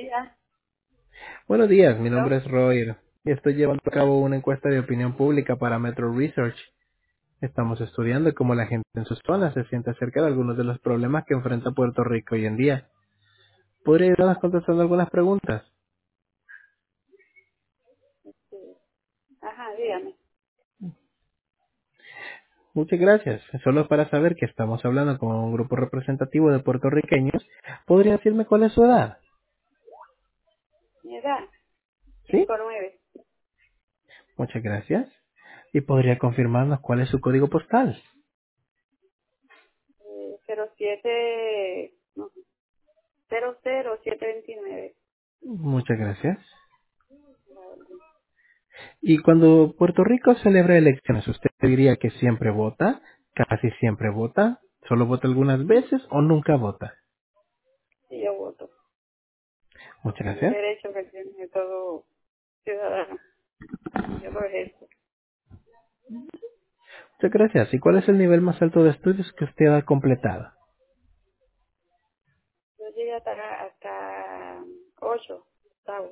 días. Buenos días, mi ¿No? nombre es Roy y estoy llevando a cabo una encuesta de opinión pública para Metro Research. Estamos estudiando cómo la gente en sus zonas se siente acerca de algunos de los problemas que enfrenta Puerto Rico hoy en día. ¿Podría ayudarnos contestando algunas preguntas? Sí. Ajá, dígame. Muchas gracias. Solo para saber que estamos hablando con un grupo representativo de puertorriqueños, ¿podría decirme cuál es su edad? Mi edad, ¿Sí? 59. Muchas gracias. ¿Y podría confirmarnos cuál es su código postal? 07, no, 00729. Muchas gracias. Y cuando Puerto Rico celebra elecciones, ¿usted diría que siempre vota? ¿Casi siempre vota? ¿Solo vota algunas veces o nunca vota? Sí, yo voto. Muchas Es un gracias. derecho que tiene todo ciudadano. Y yo lo ejerzo. Muchas gracias. ¿Y cuál es el nivel más alto de estudios que usted ha completado? Yo llegué hasta 8, octavo.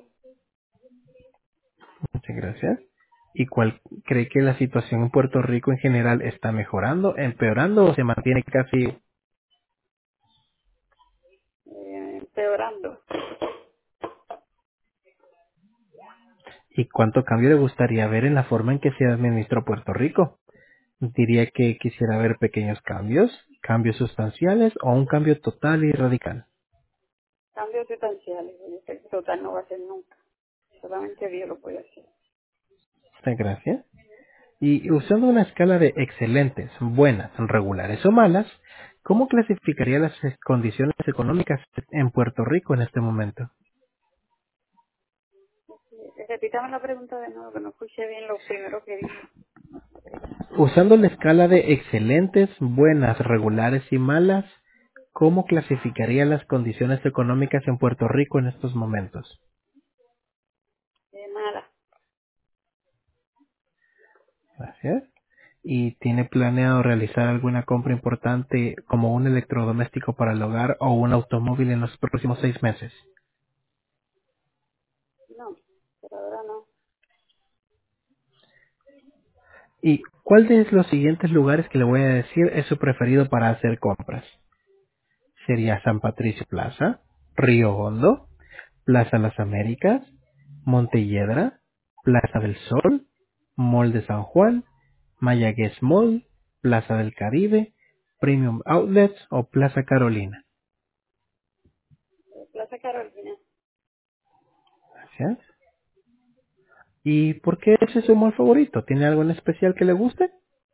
Muchas gracias. ¿Y cuál cree que la situación en Puerto Rico en general está mejorando, empeorando o se mantiene casi? Empeorando. ¿Y cuánto cambio le gustaría ver en la forma en que se administró Puerto Rico? ¿Diría que quisiera ver pequeños cambios, cambios sustanciales o un cambio total y radical? Cambios sustanciales. El total no va a ser nunca. Solamente Dios lo puede hacer. Muchas gracias. Y usando una escala de excelentes, buenas, regulares o malas, ¿cómo clasificaría las condiciones económicas en Puerto Rico en este momento? Repítame la pregunta de nuevo, que no escuché bien lo primero que dijo. Usando la escala de excelentes, buenas, regulares y malas, ¿cómo clasificaría las condiciones económicas en Puerto Rico en estos momentos? Mala. Gracias. ¿Y tiene planeado realizar alguna compra importante como un electrodoméstico para el hogar o un automóvil en los próximos 6 meses? No, por ahora no. ¿Y cuál de los siguientes lugares que le voy a decir es su preferido para hacer compras? Sería San Patricio Plaza, Río Hondo, Plaza Las Américas, Montelledra, Plaza del Sol, Mall de San Juan, Mayagüez Mall, Plaza del Caribe, Premium Outlets o Plaza Carolina. Plaza Carolina. Gracias. ¿Y por qué ese es su mall favorito? ¿Tiene algo en especial que le guste?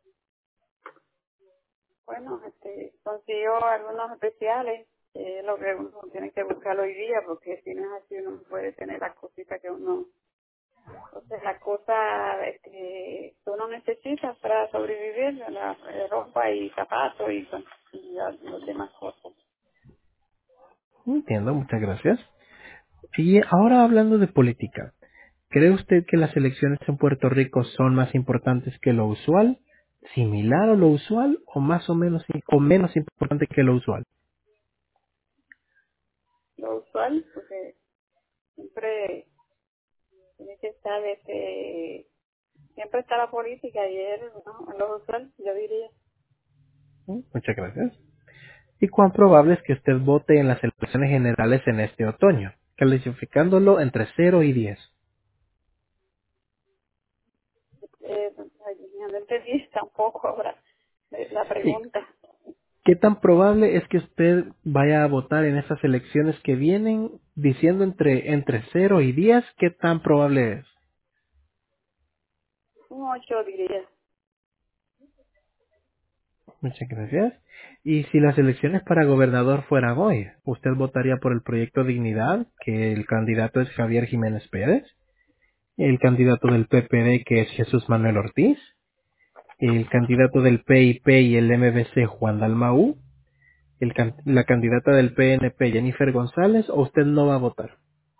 Bueno, consiguió algunos especiales, lo que uno tiene que buscar hoy día, porque si no es así uno no puede tener las cositas que uno, o sea, las cosas que uno necesita para sobrevivir, la ropa y zapatos y las demás cosas. Entiendo, muchas gracias. Y ahora hablando de política, ¿cree usted que las elecciones en Puerto Rico son más importantes que lo usual, similar a lo usual o más o menos o menos importante que lo usual? Lo usual, porque siempre tiene que estar, siempre está la política y es, ¿no? Lo usual, yo diría. Muchas gracias. ¿Y cuán probable es que usted vote en las elecciones generales en este otoño? Calificándolo entre 0 y 10. Ay, no entendí tampoco ahora la ¿Y pregunta. qué tan probable es que usted vaya a votar en esas elecciones que vienen diciendo entre 0 y 10? ¿Qué tan probable es? Un 8 diría. Muchas gracias. Y si las elecciones para gobernador fueran hoy, ¿usted votaría por el proyecto Dignidad, que el candidato es Javier Jiménez Pérez? ¿El candidato del PPD, que es Jesús Manuel Ortiz? ¿El candidato del PIP y el MBC, Juan Dalmaú? ¿La candidata del PNP, Jennifer González? ¿O usted no va a votar?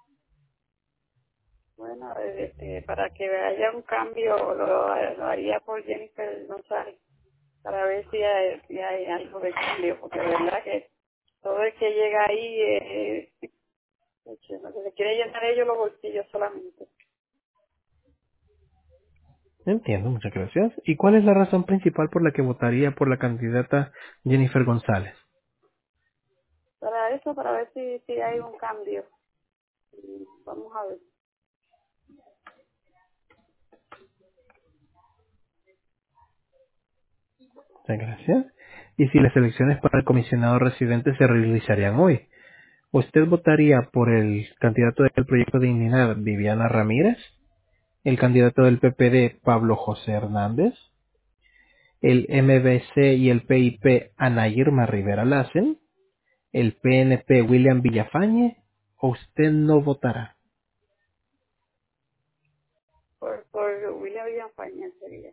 Bueno, para que haya un cambio lo haría por Jennifer González, para ver si hay algo de cambio, porque de verdad que todo el que llega ahí Lo que se quiere llenar ellos los bolsillos solamente. Entiendo, muchas gracias. ¿Y cuál es la razón principal por la que votaría por la candidata Jennifer González? Para eso, para ver si hay un cambio. Y vamos a ver. Muchas gracias. ¿Y si las elecciones para el comisionado residente se realizarían hoy? ¿Usted votaría por el candidato del Proyecto de Dignidad, Viviana Ramírez? ¿El candidato del PPD, Pablo José Hernández? ¿El MBC y el PIP, Ana Irma Rivera Lassen? ¿El PNP, William Villafañe? ¿O usted no votará? Por William Villafañe sería.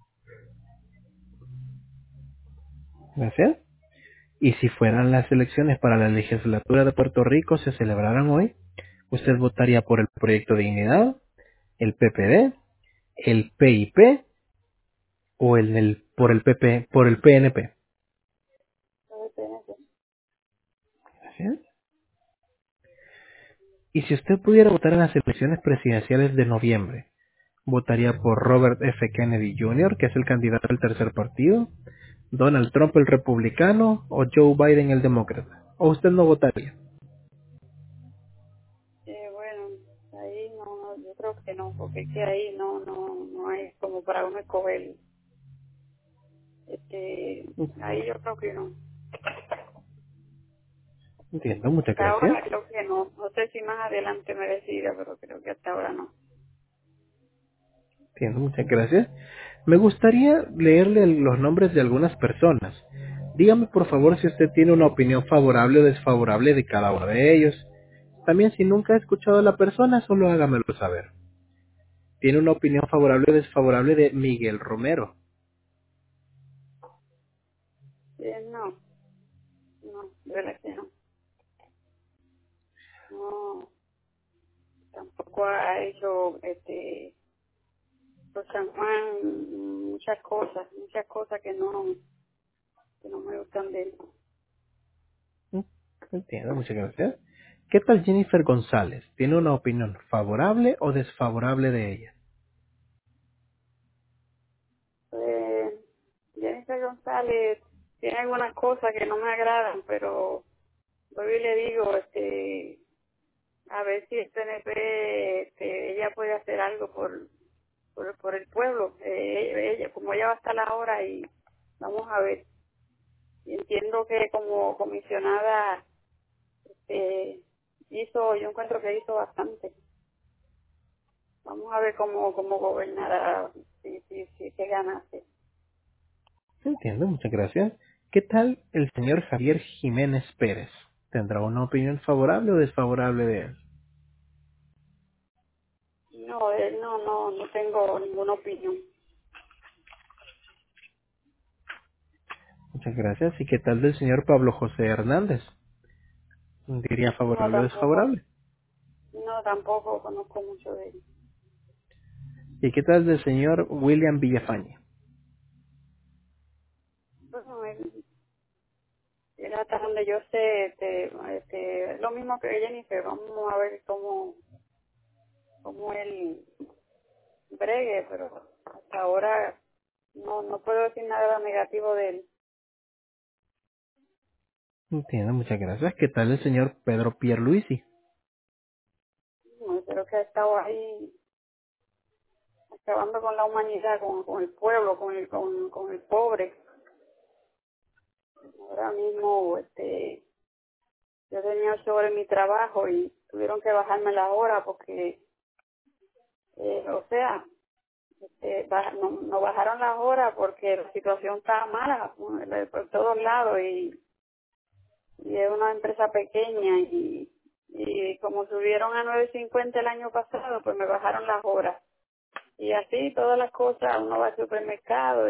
Gracias. ¿Y si fueran las elecciones para la legislatura de Puerto Rico se celebraran hoy? ¿Usted votaría por el Proyecto de Dignidad, el PPD, el PIP o por el por el PNP? PNP. Gracias. Y si usted pudiera votar en las elecciones presidenciales de noviembre, ¿votaría por Robert F. Kennedy Jr., que es el candidato del tercer partido, Donald Trump el republicano o Joe Biden el demócrata? ¿O usted no votaría? Bueno, ahí no, yo creo que no, porque es que ahí no hay como para uno escoger. Ahí yo creo que no. Entiendo, muchas Hasta gracias. ahora creo que no. No sé si más adelante me decida, pero creo que hasta ahora no. Entiendo, muchas gracias. Me gustaría leerle los nombres de algunas personas. Dígame por favor si usted tiene una opinión favorable o desfavorable de cada uno de ellos. También si nunca ha escuchado a la persona, solo hágamelo saber. Tiene una opinión favorable o desfavorable de Miguel Romero. No, no, de verdad que no. No, tampoco ha hecho, por San Juan muchas cosas que no me gustan de él. Mm, Entiendo, muchas gracias. ¿Qué tal Jennifer González? ¿Tiene una opinión favorable o desfavorable de ella? Jennifer González tiene algunas cosas que no me agradan, pero hoy le digo, a ver si el PNP, ella puede hacer algo por el pueblo. Como ella va a estar ahora y vamos a ver. Y entiendo que como comisionada yo encuentro que hizo bastante. Vamos a ver cómo gobernará, si se ganase. Entiendo, muchas gracias. ¿Qué tal el señor Javier Jiménez Pérez? ¿Tendrá una opinión favorable o desfavorable de él? No, no tengo ninguna opinión. Muchas gracias. ¿Y qué tal del señor Pablo José Hernández? ¿Diría No, favorable o desfavorable? tampoco conozco mucho de él. ¿Y qué tal del señor William Villafañe? Bueno, él hasta donde yo sé, es lo mismo que Jennifer. Vamos a ver cómo él bregue, pero hasta ahora no puedo decir nada negativo de él. Entiendo, muchas gracias. ¿Qué tal el señor Pedro Pierluisi? No, creo que ha estado ahí acabando con la humanidad, con el pueblo, con el pobre. Ahora mismo, yo tenía 8 horas en mi trabajo y tuvieron que bajarme la hora porque, o sea, no bajaron las horas porque la situación estaba mala por todos lados y es una empresa pequeña y como subieron a 9.50 el año pasado, pues me bajaron las horas. Y así todas las cosas, uno va al supermercado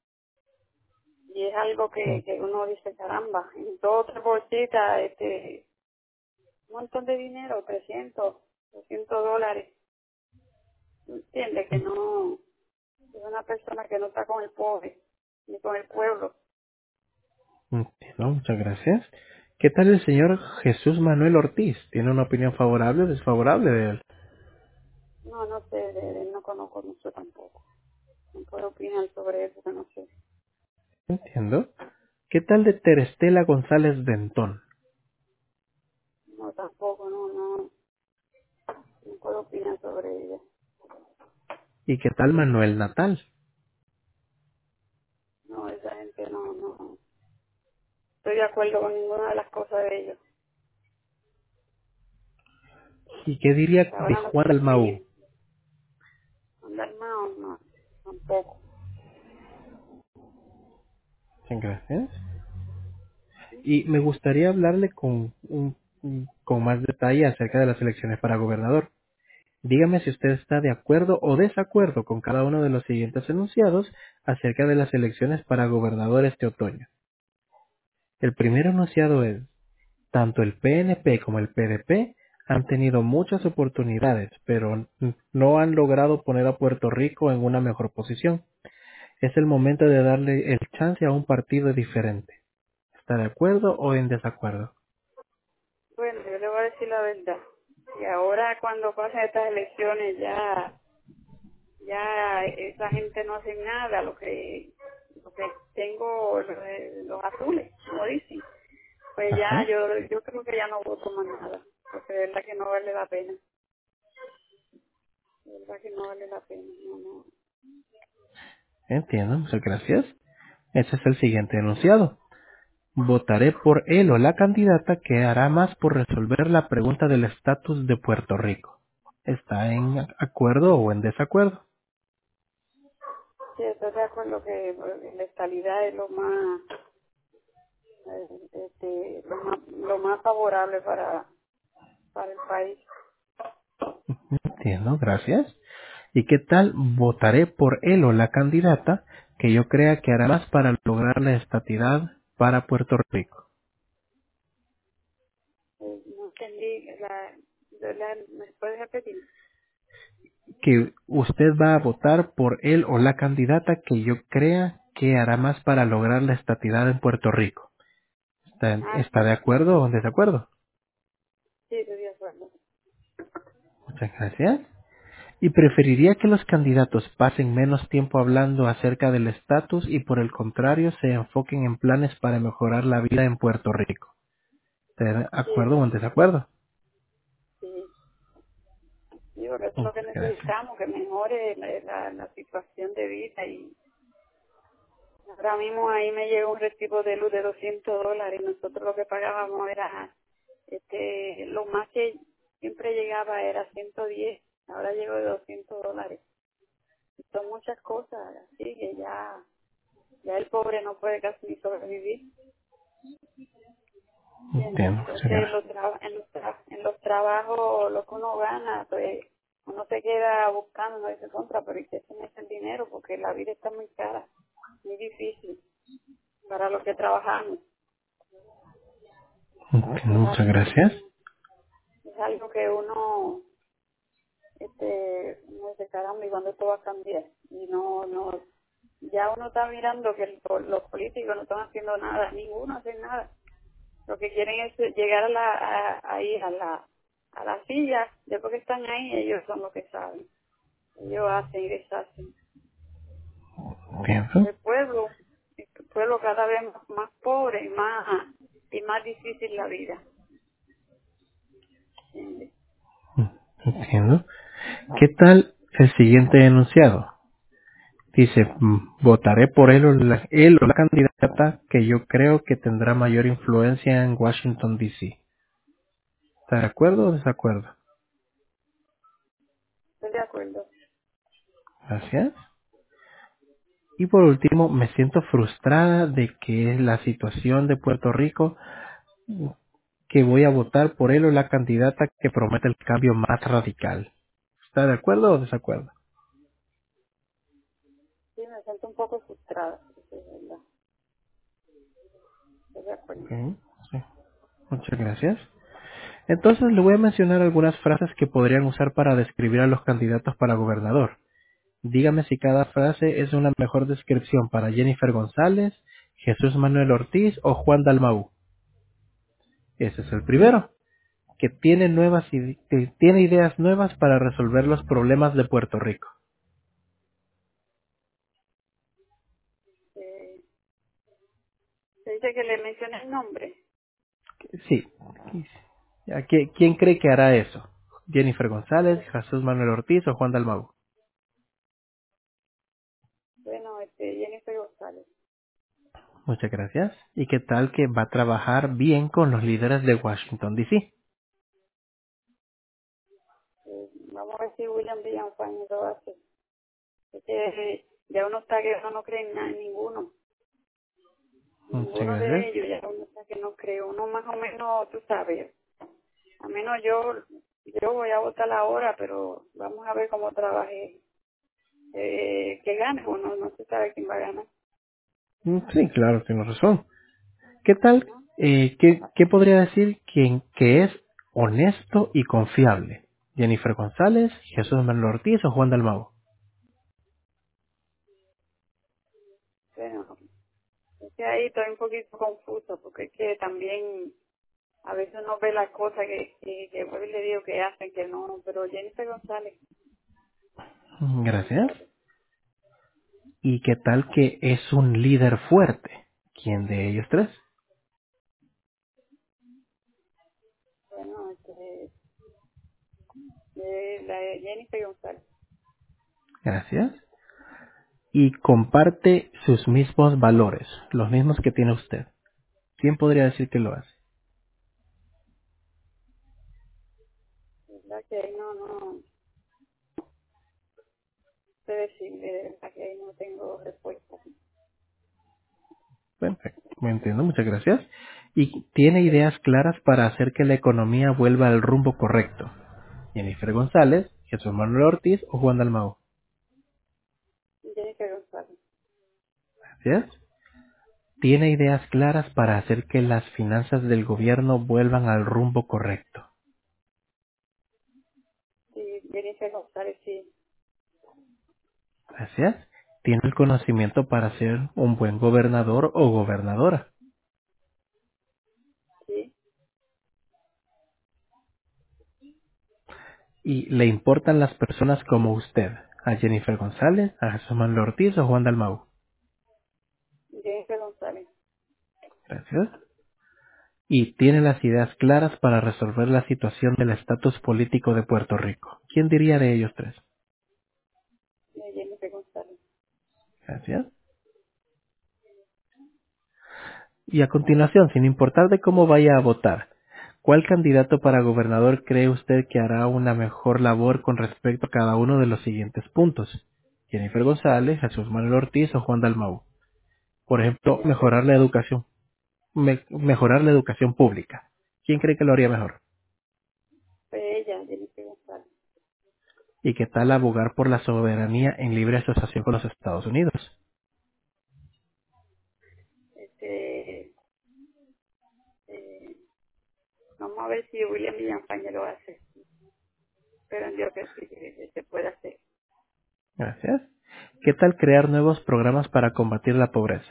y es algo que uno dice, caramba, en 2 o 3 bolsitas, un montón de dinero, 300 dólares. Entiende que no, es una persona que no está con el pobre, ni con el pueblo. Entiendo, muchas gracias. ¿Qué tal el señor Jesús Manuel Ortiz? ¿Tiene una opinión favorable o desfavorable de él? No, no sé, de él no conozco mucho tampoco. No puedo opinar sobre eso, que no sé. Entiendo. ¿Qué tal de Terestela González Dentón? No, tampoco, no puedo opinar sobre ella. ¿Y qué tal Manuel Natal? No, esa gente no estoy de acuerdo con ninguna de las cosas de ellos. ¿Y qué diría de Ahora no Juan quieren Dalmau? ni andar más, no, tampoco. Muchas gracias. Y me gustaría hablarle con más detalle acerca de las elecciones para gobernador. Dígame si usted está de acuerdo o desacuerdo con cada uno de los siguientes enunciados acerca de las elecciones para gobernador este otoño. El primer enunciado es: tanto el PNP como el PDP han tenido muchas oportunidades, pero no han logrado poner a Puerto Rico en una mejor posición. Es el momento de darle el chance a un partido diferente. ¿Está de acuerdo o en desacuerdo? Bueno, yo le voy a decir la verdad. Y ahora cuando pasen estas elecciones ya esa gente no hace nada, lo que tengo los azules, como dicen. Pues ya Ajá, yo creo que ya no voto más nada, porque de verdad que no vale la pena, de verdad que no vale la pena, no. entiendo, muchas gracias. Ese es el siguiente enunciado. Votaré por él o la candidata que hará más por resolver la pregunta del estatus de Puerto Rico. ¿Está en acuerdo o en desacuerdo? Sí, estoy de acuerdo que la estabilidad es lo más favorable para el país. Entiendo, gracias. ¿Y qué tal votaré por él o la candidata que yo crea que hará más para lograr la estatidad para Puerto Rico? No entendí, ¿me puedes repetir? Que usted va a votar por él o la candidata que yo crea que hará más para lograr la estatidad en Puerto Rico. Ah, ¿Está de sí, acuerdo o en desacuerdo? sí, estoy de acuerdo. Muchas gracias. ¿Y preferiría que los candidatos pasen menos tiempo hablando acerca del estatus y por el contrario se enfoquen en planes para mejorar la vida en Puerto Rico? ¿Está de Sí, acuerdo o en desacuerdo? sí. Sí, porque eso es lo que Muchas gracias. necesitamos, que mejore la situación de vida. Y ahora mismo ahí me llegó un recibo de luz de $200 y nosotros lo que pagábamos era, lo más que siempre llegaba era 110, ahora llegó de $200. Y son muchas cosas así que ya el pobre no puede casi ni sobrevivir. ¿Entiendes? Entiendo, muchas Entonces gracias. en los trabajos lo que uno gana, pues uno se queda buscando, no dice contra, pero ¿y qué se mete el dinero? Porque la vida está muy cara, muy difícil para los que trabajamos. Entiendo, Es muchas algo gracias. es algo que uno dice, caramba, ¿y cuándo esto va a cambiar? Y ya uno está mirando que los políticos no están haciendo nada, ninguno hace nada. Lo que quieren es llegar ahí a la silla, después que están ahí, ellos son los que saben. Ellos hacen y deshacen. Entiendo. El pueblo cada vez más pobre y más difícil la vida. ¿Entiendes? Entiendo. ¿Qué tal el siguiente enunciado? Dice, votaré por él o la candidata que yo creo que tendrá mayor influencia en Washington, D.C. ¿Está de acuerdo o desacuerdo? Estoy de acuerdo. Gracias. Y por último, me siento frustrada de que es la situación de Puerto Rico, que voy a votar por él o la candidata que promete el cambio más radical. ¿Está de acuerdo o desacuerdo? Sí, me siento un poco frustrada. Eso es verdad. Estoy de acuerdo. Ok, sí. Muchas gracias. Entonces le voy a mencionar algunas frases que podrían usar para describir a los candidatos para gobernador. Dígame si cada frase es una mejor descripción para Jennifer González, Jesús Manuel Ortiz o Juan Dalmau. Ese es el primero, que tiene que tiene ideas nuevas para resolver los problemas de Puerto Rico. Eh, se dice que le mencione el nombre. Sí. ¿Quién cree que hará eso? ¿Jennifer González, Jesús Manuel Ortiz o Juan Dalmau? Bueno, Jennifer González. Muchas gracias. ¿Y qué tal que va a trabajar bien con los líderes de Washington, D.C.? Vamos a ver si William Villafañe lo hace. Es que ya uno está que uno no cree en nada, en ninguno. Muchas Ninguno de gracias. ellos, ya uno está que no cree. Uno más o menos, tú sabes. A menos yo voy a votar ahora, pero vamos a ver cómo trabaje. Que gane uno, no se sabe quién va a ganar, Sí, claro, tiene razón. ¿Qué tal? ¿no? ¿Qué podría decir que es honesto y confiable? ¿Jennifer González, Jesús Manuel Ortiz o Juan Dalmau? Bueno, es que ahí estoy un poquito confuso, porque es que también a veces uno ve las cosas que vuelvo y le digo que hacen, que no, pero Jennifer González, Gracias. ¿Y qué tal que es un líder fuerte? ¿Quién de ellos tres? bueno, la de Jennifer González, Gracias. Y comparte sus mismos valores, los mismos que tiene usted. ¿Quién podría decir que lo hace? verdad que ahí no sé decirle, de verdad que ahí no tengo respuesta. Perfecto, me entiendo, muchas gracias. Y tiene ideas claras para hacer que la economía vuelva al rumbo correcto. Jennifer González, Jesús Manuel Ortiz o Juan Dalmau. Jennifer González, Gracias. Tiene ideas claras para hacer que las finanzas del gobierno vuelvan al rumbo correcto. sí, Jennifer González, sí, Gracias. Tiene el conocimiento para ser un buen gobernador o gobernadora. sí, Y le importan las personas como usted, a Jennifer González, a Jesús Manuel Ortiz o Juan Dalmau. Jennifer González, Gracias. Y tiene las ideas claras para resolver la situación del estatus político de Puerto Rico. ¿Quién diría de ellos tres? Jennifer González. Gracias. Y a continuación, sin importar de cómo vaya a votar, ¿cuál candidato para gobernador cree usted que hará una mejor labor con respecto a cada uno de los siguientes puntos? Jennifer González, Jesús Manuel Ortiz o Juan Dalmau. Por ejemplo, Jennifer González, mejorar la educación pública. ¿Quién cree que lo haría mejor? fue ella, Jennifer González. ¿Y qué tal abogar por la soberanía en libre asociación con los Estados Unidos? Este, eh, vamos a ver si William Villafañe lo hace, pero yo que sí, que se puede hacer. Gracias. ¿Qué tal crear nuevos programas para combatir la pobreza?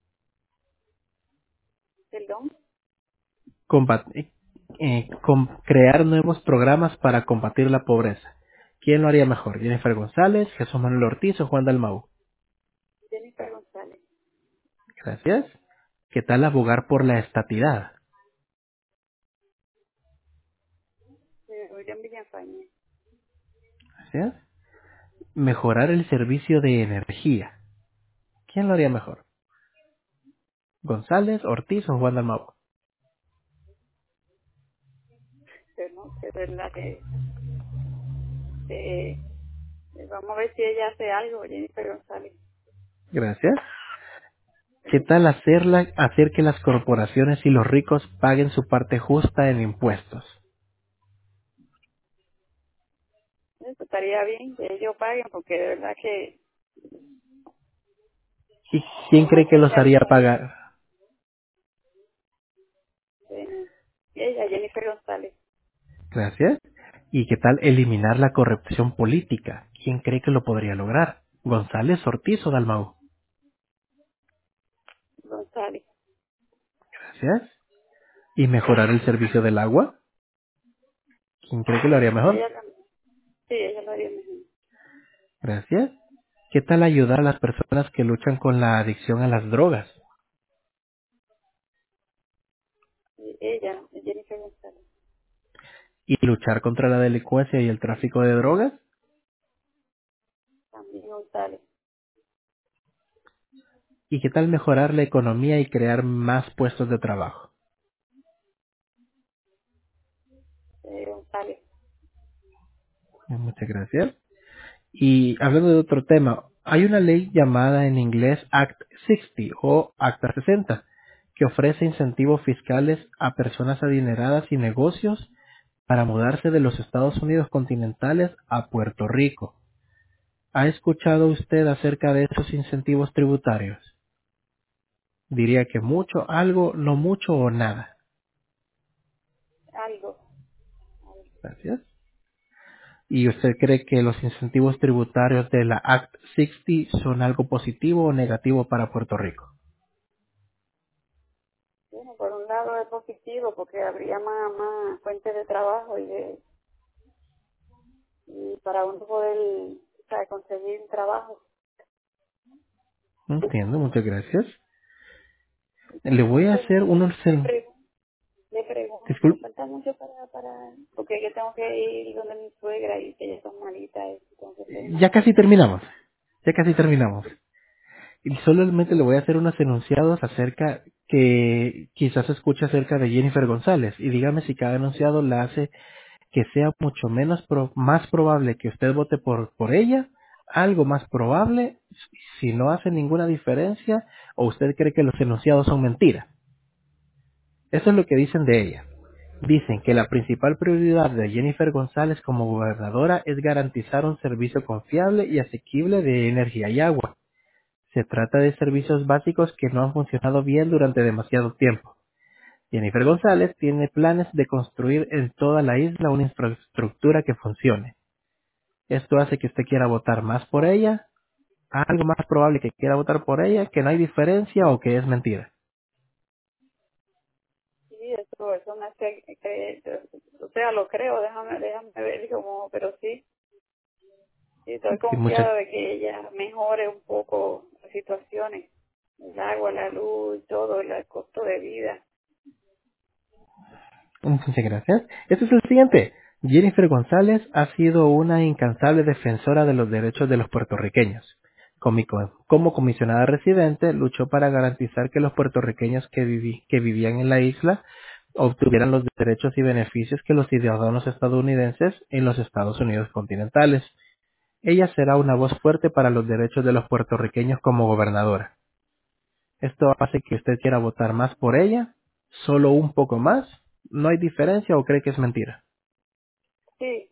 Perdón, Combat- crear nuevos programas para combatir la pobreza. ¿Quién lo haría mejor? ¿Jennifer González, Jesús Manuel Ortiz o Juan Dalmau? Jennifer González, Gracias. ¿Qué tal abogar por la estatidad? William Villafañe, Gracias. Mejorar el servicio de energía. ¿Quién lo haría mejor? ¿González, Ortiz o Juan Dalmau? pero no sé, verdad que eh, vamos a ver si ella hace algo, Jennifer González. Gracias. ¿Qué tal hacer que las corporaciones y los ricos paguen su parte justa en impuestos? Eso estaría bien que ellos paguen, porque de verdad que ¿Y quién uno cree que los tiene haría aquí, pagar? ella, Jennifer González, Gracias. ¿Y qué tal eliminar la corrupción política? ¿Quién cree que lo podría lograr? ¿González, Ortiz o Dalmau? González, Gracias. y mejorar el servicio del agua. ¿Quién cree que lo haría mejor? Ella, sí, ella lo haría mejor. Gracias. ¿Qué tal ayudar a las personas que luchan con la adicción a las drogas Y ella, Jennifer González, y luchar contra la delincuencia y el tráfico de drogas? también González, ¿Y qué tal mejorar la economía y crear más puestos de trabajo? González, Muchas gracias. Y hablando de otro tema, hay una ley llamada en inglés Act 60 o Acta 60 que ofrece incentivos fiscales a personas adineradas y negocios para mudarse de los Estados Unidos continentales a Puerto Rico. ¿Ha escuchado usted acerca de esos incentivos tributarios? Diría que mucho, algo, no mucho o nada. algo. Gracias. ¿Y usted cree que los incentivos tributarios de la Act 60 son algo positivo o negativo para Puerto Rico? Bueno, por un lado es positivo porque habría más fuentes de trabajo y para uno poder, o sea, conseguir un trabajo. Entiendo, muchas gracias. Le voy a Entonces, hacer unos... le pregunto, Disculpe, falta mucho porque yo tengo que ir donde mi suegra y que ella son malitas, y tengo que hacer unas ya casi cosas. terminamos. Ya casi terminamos. Y solamente le voy a hacer unos enunciados acerca que quizás escuche acerca de Jennifer González y dígame si cada enunciado la hace que sea mucho menos más probable que usted vote por ella, algo más probable, si no hace ninguna diferencia, o usted cree que los enunciados son mentiras. Eso es lo que dicen de ella. Dicen que la principal prioridad de Jennifer González como gobernadora es garantizar un servicio confiable y asequible de energía y agua. Se trata de servicios básicos que no han funcionado bien durante demasiado tiempo. Jennifer González tiene planes de construir en toda la isla una infraestructura que funcione. Esto hace que usted quiera votar más por ella, algo más probable que quiera votar por ella, que no hay diferencia o que es mentira. Sí, eso me hace o sea, lo creo, déjame ver como, pero sí, sí, estoy Sí, muchas, confiada de que ella mejore un poco las situaciones, el agua, la luz, todo, el costo de vida. muchas gracias. Este es el siguiente. Jennifer González ha sido una incansable defensora de los derechos de los puertorriqueños. Como comisionada residente, luchó para garantizar que los puertorriqueños que vivían en la isla obtuvieran los derechos y beneficios que los ciudadanos estadounidenses en los Estados Unidos continentales. Ella será una voz fuerte para los derechos de los puertorriqueños como gobernadora. ¿Esto hace que usted quiera votar más por ella? ¿Solo un poco más? ¿No hay diferencia o cree que es mentira? Sí,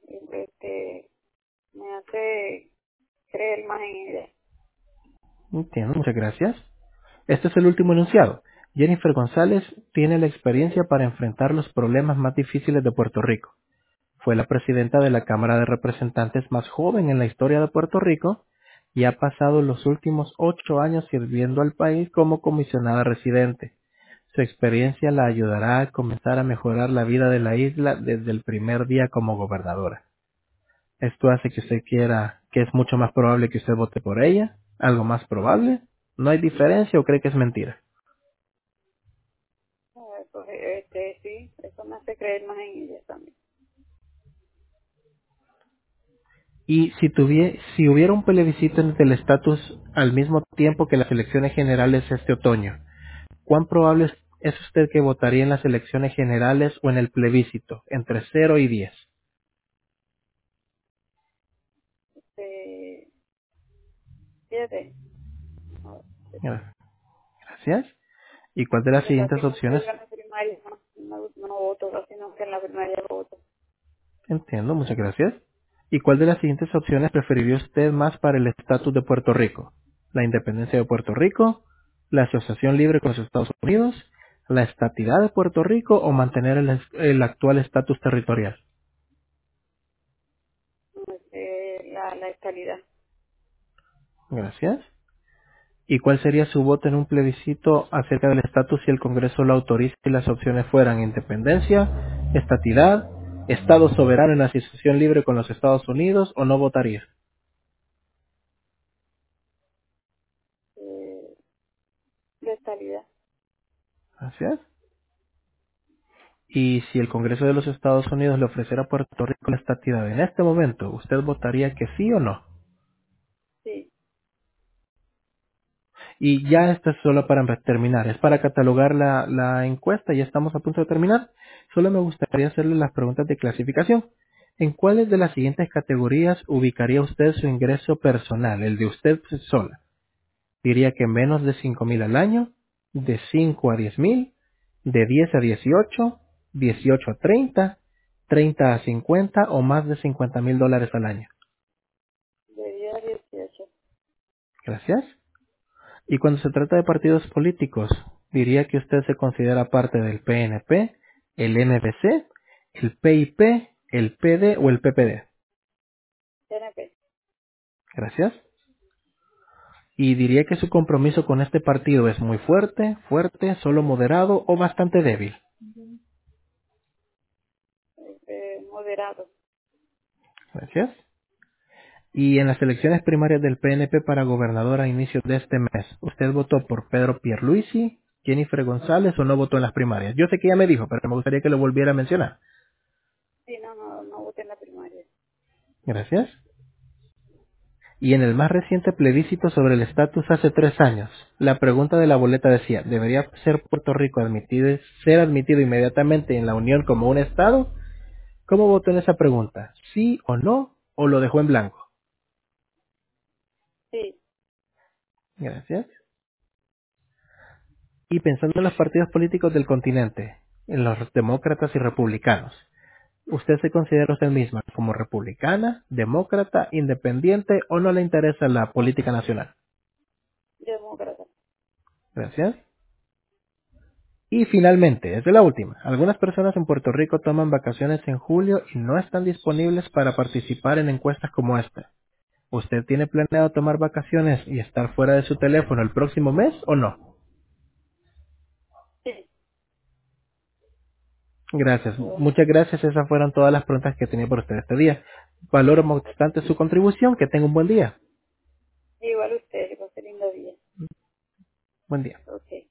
me hace creer más en ella. Entiendo, muchas gracias. Este es el último enunciado. Jennifer González tiene la experiencia para enfrentar los problemas más difíciles de Puerto Rico. Fue la presidenta de la Cámara de Representantes más joven en la historia de Puerto Rico y ha pasado los últimos 8 años sirviendo al país como comisionada residente. Su experiencia la ayudará a comenzar a mejorar la vida de la isla desde el primer día como gobernadora. Esto hace que usted quiera, que es mucho más probable que usted vote por ella, algo más probable, no hay diferencia o cree que es mentira. Pues, sí, eso me hace creer más en ella también. Y si hubiera un plebiscito del estatus al mismo tiempo que las elecciones generales este otoño, ¿cuán probable es usted que votaría en las elecciones generales o en el plebiscito, entre 0 y 10? este, 7, no, Gracias. ¿Y cuál de las porque siguientes casi nunca opciones? yo en la primaria no voto, casi nunca en la primaria voto. Entiendo, muchas gracias. ¿Y cuál de las siguientes opciones preferiría usted más para el estatus de Puerto Rico? ¿La independencia de Puerto Rico? ¿La asociación libre con los Estados Unidos? ¿La estatidad de Puerto Rico o mantener el actual estatus territorial? La escalidad. Gracias. ¿Y cuál sería su voto en un plebiscito acerca del estatus si el Congreso lo autoriza y las opciones fueran independencia, estatidad, Estado soberano en asociación libre con los Estados Unidos o no votaría? eh, de estabilidad. Gracias. Y si el Congreso de los Estados Unidos le ofreciera a Puerto Rico la estatidad en este momento, ¿usted votaría que sí o no? Sí, Y ya esto es solo para terminar, es para catalogar la encuesta, ya estamos a punto de terminar. Solo me gustaría hacerle las preguntas de clasificación. ¿En cuáles de las siguientes categorías ubicaría usted su ingreso personal, el de usted sola? Diría que menos de 5,000 al año, de 5 a 10,000, de 10 a 18, 18 a 30, 30 a 50 o más de 50,000 dólares al año. de día 18. Gracias. Y cuando se trata de partidos políticos, diría que usted se considera parte del PNP, el NBC, el PIP, el PD o el PPD. TNP. Gracias. Y diría que su compromiso con este partido es muy fuerte, fuerte, solo moderado o bastante débil. Moderado. Gracias. Y en las elecciones primarias del PNP para gobernador a inicios de este mes, ¿usted votó por Pedro Pierluisi, Jennifer González o no votó en las primarias? Yo sé que ya me dijo, pero me gustaría que lo volviera a mencionar. Sí, no voté en la primaria. Gracias. Y en el más reciente plebiscito sobre el estatus hace 3 años, la pregunta de la boleta decía, ¿debería ser Puerto Rico ser admitido inmediatamente en la Unión como un Estado? ¿Cómo votó en esa pregunta? ¿Sí o no? ¿O lo dejó en blanco? Sí, Gracias. Y pensando en los partidos políticos del continente, en los demócratas y republicanos, ¿usted se considera usted misma como republicana, demócrata, independiente o no le interesa la política nacional? demócrata. Gracias. Y finalmente, esta es la última. Algunas personas en Puerto Rico toman vacaciones en julio y no están disponibles para participar en encuestas como esta. ¿Usted tiene planeado tomar vacaciones y estar fuera de su teléfono el próximo mes o no? Sí, Gracias. yo no. Muchas gracias. Esas fueron todas las preguntas que tenía por usted este día. Valoro bastante su contribución. Que tenga un buen día. Igual usted, que pase lindo día. Buen día. Ok.